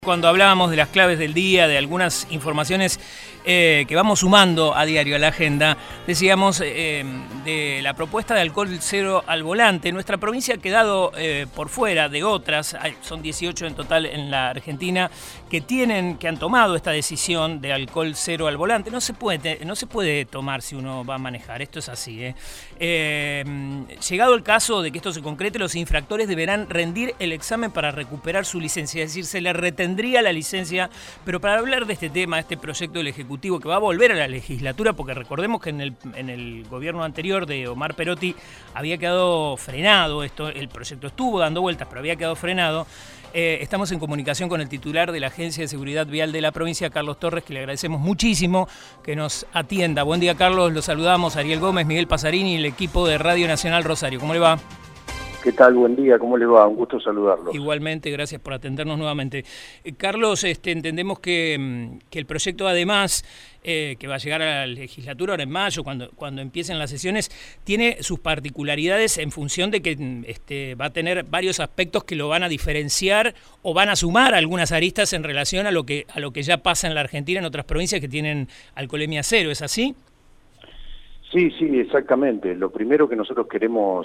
Cuando hablábamos de las claves del día, de algunas informaciones que vamos sumando a diario a la agenda, decíamos de la propuesta de alcohol cero al volante. Nuestra provincia ha quedado por fuera de otras, son 18 en total en la Argentina, que han tomado esta decisión de alcohol cero al volante. No se puede tomar si uno va a manejar, esto es así. Llegado el caso de que esto se concrete, los infractores deberán rendir el examen para recuperar su licencia, es decir, se le retendría la licencia. Pero para hablar de este tema, este proyecto del Ejecutivo que va a volver a la legislatura, porque recordemos que en el gobierno anterior de Omar Perotti había quedado frenado esto, el proyecto estuvo dando vueltas, pero había quedado frenado. Estamos en comunicación con el titular de la Agencia de Seguridad Vial de la provincia, Carlos Torres, que le agradecemos muchísimo que nos atienda. Buen día, Carlos, los saludamos, Ariel Gómez, Miguel Pasarini y el equipo de Radio Nacional Rosario. ¿Cómo le va? ¿Qué tal? Buen día, ¿cómo le va? Un gusto saludarlo. Igualmente, gracias por atendernos nuevamente. Carlos, entendemos que el proyecto, además, que va a llegar a la legislatura ahora en mayo, cuando empiecen las sesiones, tiene sus particularidades en función de que va a tener varios aspectos que lo van a diferenciar o van a sumar algunas aristas en relación a lo que ya pasa en la Argentina, en otras provincias que tienen alcoholemia cero, ¿es así? Sí, exactamente. Lo primero que nosotros queremos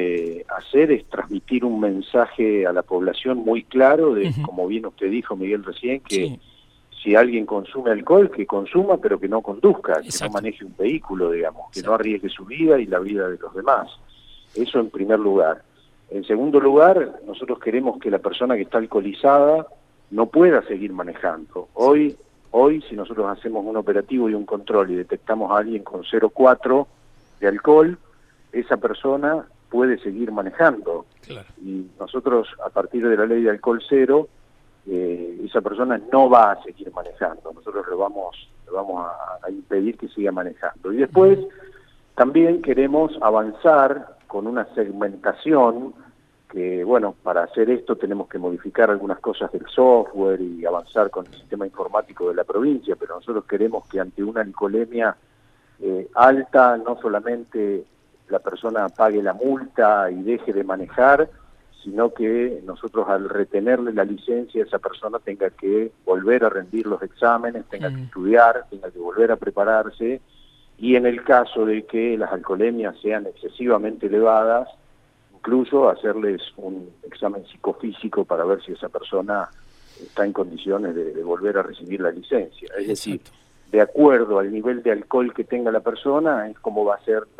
hacer es transmitir un mensaje a la población muy claro de, como bien usted dijo, Miguel, recién, que si alguien consume alcohol, que consuma, pero que no conduzca, que no maneje un vehículo, digamos, que no arriesgue su vida y la vida de los demás. Eso en primer lugar. En segundo lugar, nosotros queremos que la persona que está alcoholizada no pueda seguir manejando. Hoy, si nosotros hacemos un operativo y un control y detectamos a alguien con 0,4 de alcohol, esa persona puede seguir manejando. Claro. Y nosotros, a partir de la ley de alcohol cero, esa persona no va a seguir manejando. Nosotros le vamos a impedir que siga manejando. Y después, también queremos avanzar con una segmentación que, bueno, para hacer esto tenemos que modificar algunas cosas del software y avanzar con el sistema informático de la provincia, pero nosotros queremos que ante una alcoholemia alta, no solamente la persona pague la multa y deje de manejar, sino que nosotros al retenerle la licencia, esa persona tenga que volver a rendir los exámenes, tenga que estudiar, tenga que volver a prepararse, y en el caso de que las alcoholemias sean excesivamente elevadas, incluso hacerles un examen psicofísico para ver si esa persona está en condiciones de volver a recibir la licencia. Es decir, de acuerdo al nivel de alcohol que tenga la persona, es como va a ser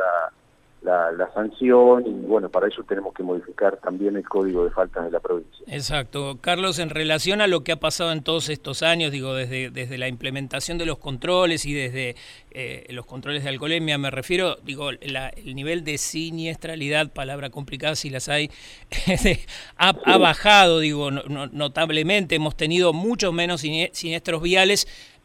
la sanción, y bueno, para eso tenemos que modificar también el código de faltas de la provincia. Exacto. Carlos, en relación a lo que ha pasado en todos estos años, digo, desde la implementación de los controles y desde los controles de alcoholemia, me refiero, digo, el nivel de siniestralidad, palabra complicada si las hay, ha bajado, digo, notablemente. Hemos tenido mucho menos siniestros viales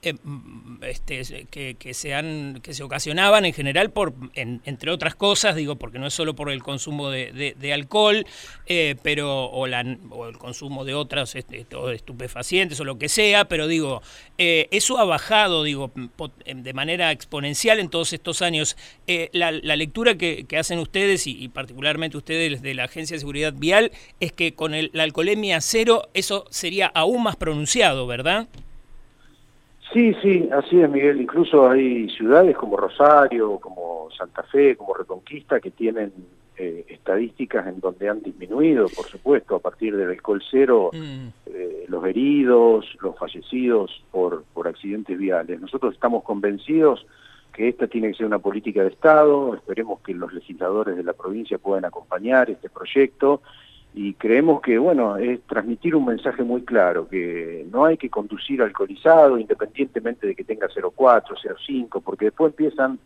que se ocasionaban en general entre otras cosas, digo, porque no es solo por el consumo de alcohol, o el consumo de otras o de estupefacientes o lo que sea, pero digo, eso ha bajado, digo, de manera exponencial en todos estos años. La lectura que hacen ustedes y particularmente ustedes de la Agencia de Seguridad Vial es que con la alcoholemia cero eso sería aún más pronunciado, ¿verdad? Sí, así es, Miguel. Incluso hay ciudades como Rosario, como Santa Fe, como Reconquista, que tienen estadísticas en donde han disminuido, por supuesto, a partir del alcohol cero, los heridos, los fallecidos por accidentes viales. Nosotros estamos convencidos que esta tiene que ser una política de Estado. Esperemos que los legisladores de la provincia puedan acompañar este proyecto. Y creemos que, bueno, es transmitir un mensaje muy claro, que no hay que conducir alcoholizado independientemente de que tenga 0,4, 0,5, porque después empiezan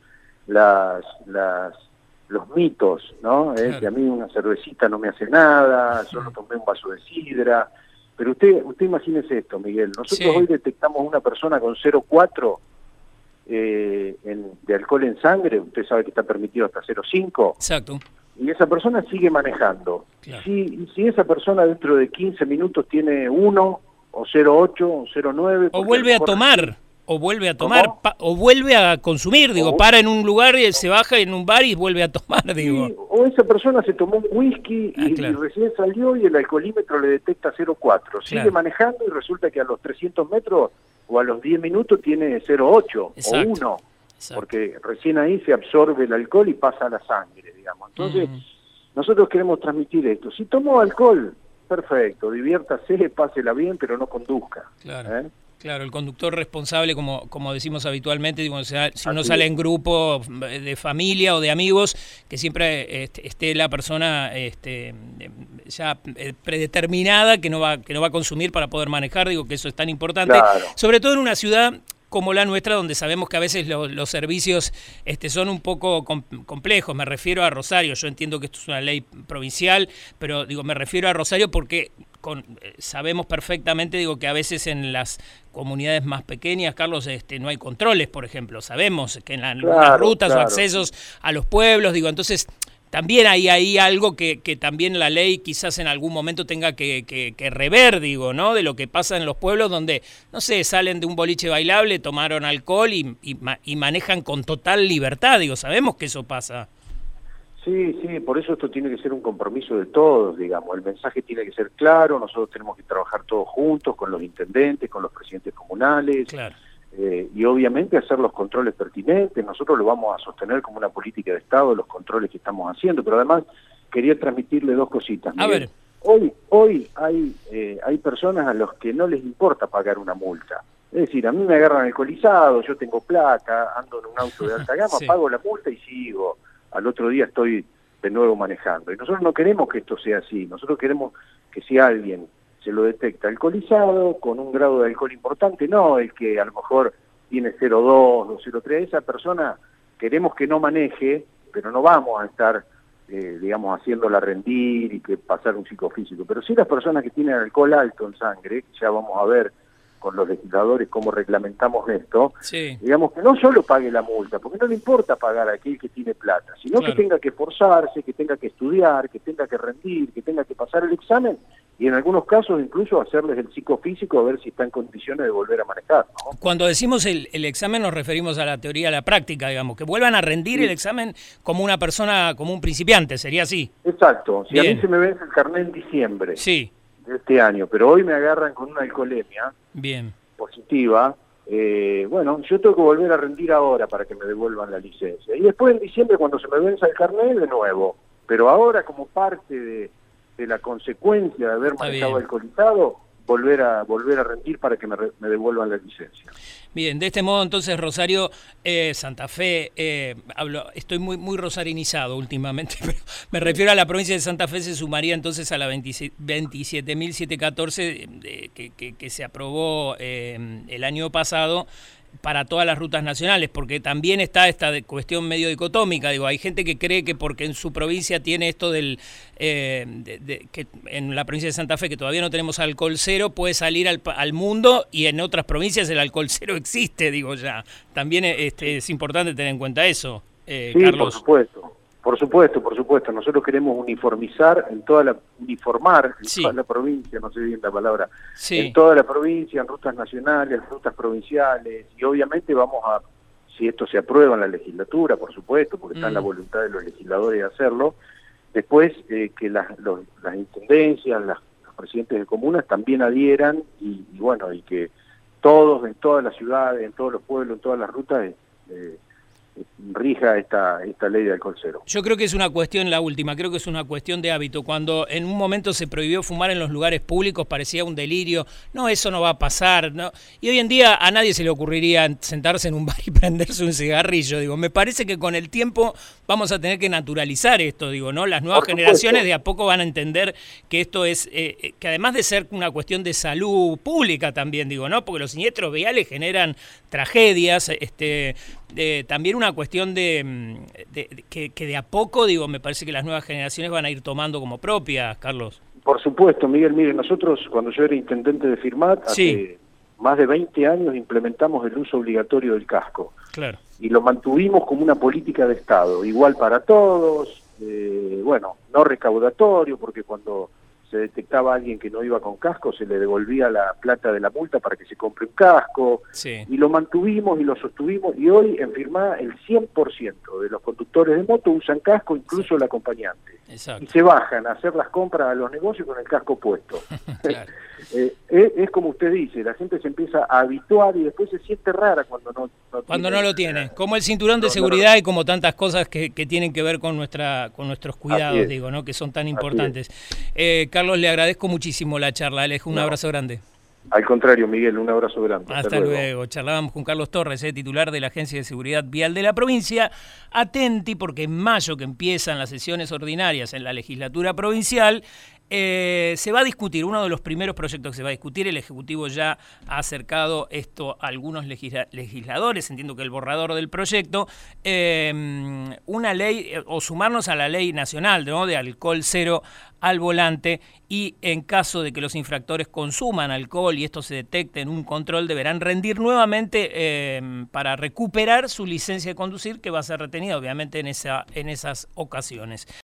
los mitos, ¿no? Claro. Que a mí una cervecita no me hace nada, solo tomé un vaso de sidra. Pero usted imagínese esto, Miguel. Nosotros hoy detectamos una persona con 0,4 de alcohol en sangre, usted sabe que está permitido hasta 0,5. Exacto. Y esa persona sigue manejando. Claro. Si esa persona dentro de 15 minutos tiene 1 o 0,8 o 0,9... O vuelve a tomar. o vuelve a tomar, o vuelve a consumir, digo, para en un lugar, y se baja en un bar y vuelve a tomar, digo. Sí, o esa persona se tomó un whisky y recién salió y el alcoholímetro le detecta 0,4. Sigue manejando y resulta que a los 300 metros o a los 10 minutos tiene 0,8 o 1. Porque recién ahí se absorbe el alcohol y pasa a la sangre, digamos. Entonces, nosotros queremos transmitir esto. Si tomó alcohol, perfecto, diviértase, pásela bien, pero no conduzca. Claro. Claro, el conductor responsable, como decimos habitualmente, digo, si uno sale en grupo de familia o de amigos, que siempre esté la persona ya predeterminada que no va a consumir para poder manejar, digo que eso es tan importante, sobre todo en una ciudad como la nuestra, donde sabemos que a veces los servicios son un poco complejos. Me refiero a Rosario, yo entiendo que esto es una ley provincial, pero digo, me refiero a Rosario porque sabemos perfectamente, digo, que a veces en las comunidades más pequeñas, Carlos, no hay controles, por ejemplo. Sabemos que en las rutas o accesos a los pueblos, digo, entonces también hay ahí algo que también la ley quizás en algún momento tenga que rever, digo, ¿no? De lo que pasa en los pueblos donde, no sé, salen de un boliche bailable, tomaron alcohol y manejan con total libertad, digo, sabemos que eso pasa. Sí, por eso esto tiene que ser un compromiso de todos, digamos, el mensaje tiene que ser claro, nosotros tenemos que trabajar todos juntos, con los intendentes, con los presidentes comunales, y obviamente hacer los controles pertinentes. Nosotros lo vamos a sostener como una política de Estado, los controles que estamos haciendo, pero además quería transmitirle dos cositas. A ver. Hoy hay personas a los que no les importa pagar una multa. Es decir, a mí me agarran alcoholizado, yo tengo plata, ando en un auto de alta gama, pago la multa y sigo. Al otro día estoy de nuevo manejando. Y nosotros no queremos que esto sea así. Nosotros queremos que si alguien se lo detecta alcoholizado, con un grado de alcohol importante, no el que a lo mejor tiene 0,2 o 0,3, esa persona queremos que no maneje, pero no vamos a estar, digamos, haciéndola rendir y que pasar un psicofísico. Pero sí las personas que tienen alcohol alto en sangre, ya vamos a ver con los legisladores cómo reglamentamos esto, digamos que no solo pague la multa, porque no le importa pagar a aquel que tiene plata, sino que tenga que esforzarse, que tenga que estudiar, que tenga que rendir, que tenga que pasar el examen y en algunos casos incluso hacerles el psicofísico a ver si está en condiciones de volver a manejar, ¿no? Cuando decimos el examen nos referimos a la teoría y a la práctica, digamos, que vuelvan a rendir el examen como una persona, como un principiante, ¿sería así? Exacto, si a mí se me vence el carnet en diciembre de este año, pero hoy me agarran con una alcoholemia positiva, bueno, yo tengo que volver a rendir ahora para que me devuelvan la licencia. Y después en diciembre, cuando se me venza el carnet, de nuevo. Pero ahora, como parte de la consecuencia de haber manejado alcoholizado, volver a rendir para que me devuelvan la licencia. Bien, de este modo entonces Rosario, Santa Fe, estoy muy rosarinizado últimamente, pero me refiero a la provincia de Santa Fe, se sumaría entonces a la 27.714 que se aprobó el año pasado para todas las rutas nacionales, porque también está esta cuestión medio dicotómica, digo, hay gente que cree que porque en su provincia tiene esto del que en la provincia de Santa Fe, que todavía no tenemos alcohol cero, puede salir al mundo, y en otras provincias el alcohol cero existe, digo, ya. También es importante tener en cuenta eso, Carlos. Por supuesto. Nosotros queremos uniformizar uniformar en toda la provincia, no sé bien la palabra, en toda la provincia, en rutas nacionales, rutas provinciales, y obviamente vamos a, si esto se aprueba en la legislatura, por supuesto, porque está en la voluntad de los legisladores de hacerlo, después que las intendencias, los presidentes de comunas también adhieran, y bueno, y que todos, en todas las ciudades, en todos los pueblos, en todas las rutas, rija esta ley de alcohol cero. Yo creo que es una cuestión, la última, creo que es una cuestión de hábito. Cuando en un momento se prohibió fumar en los lugares públicos parecía un delirio, no, eso no va a pasar, ¿no? Y hoy en día a nadie se le ocurriría sentarse en un bar y prenderse un cigarrillo, digo, me parece que con el tiempo vamos a tener que naturalizar esto, digo, ¿no? Las nuevas generaciones de a poco van a entender que esto es, que además de ser una cuestión de salud pública también, digo, ¿no? Porque los siniestros viales generan tragedias, también una cuestión que de a poco, digo, me parece que las nuevas generaciones van a ir tomando como propias, Carlos. Por supuesto, Miguel, mire, nosotros cuando yo era intendente de Firmat, hace más de 20 años implementamos el uso obligatorio del casco. Claro. Y lo mantuvimos como una política de Estado, igual para todos, bueno, no recaudatorio, porque cuando se detectaba a alguien que no iba con casco, se le devolvía la plata de la multa para que se compre un casco, y lo mantuvimos y lo sostuvimos, y hoy en Firmá el 100% de los conductores de moto usan casco, incluso el acompañante. Exacto. Y se bajan a hacer las compras a los negocios con el casco puesto. Claro. Es como usted dice, la gente se empieza a habituar y después se siente rara cuando no lo tiene. Como el cinturón de seguridad y como tantas cosas que tienen que ver con nuestros cuidados, digo, ¿no? Que son tan importantes. Carlos, le agradezco muchísimo la charla. Le dejo un abrazo grande. Al contrario, Miguel, un abrazo grande. Hasta luego. Charlábamos con Carlos Torres, titular de la Agencia de Seguridad Vial de la provincia. Atenti, porque en mayo, que empiezan las sesiones ordinarias en la legislatura provincial, se va a discutir, uno de los primeros proyectos que se va a discutir, el Ejecutivo ya ha acercado esto a algunos legisladores, entiendo que el borrador del proyecto, una ley, o sumarnos a la ley nacional, ¿no?, de alcohol cero al volante, y en caso de que los infractores consuman alcohol y esto se detecte en un control, deberán rendir nuevamente para recuperar su licencia de conducir, que va a ser retenida obviamente en esas ocasiones.